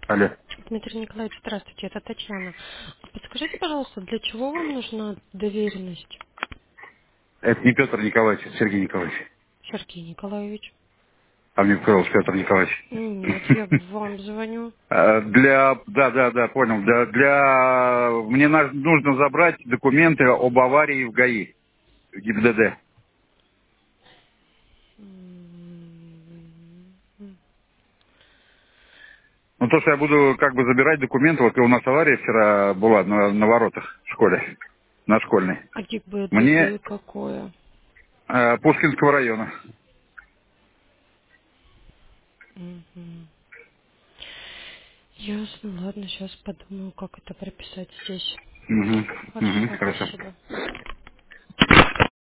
Алло. Дмитрий Николаевич, здравствуйте, это Татьяна. Подскажите, пожалуйста, для чего вам нужна доверенность, Это не Петр Николаевич, это Сергей Николаевич. Сергей Николаевич? А мне показалось Петр Николаевич. Нет, я вам звоню. Да, понял. Мне нужно забрать документы об аварии в ГАИ, в ГИБДД. М, Ну, то, что я буду как бы забирать документы, вот у нас авария вчера была на воротах в школе, на школьной. А Мне ГИБДД какое? Пушкинского района. Мгм. Ясно, ладно, сейчас подумаю, как это прописать здесь. Угу, Хорошо, хорошо. спасибо.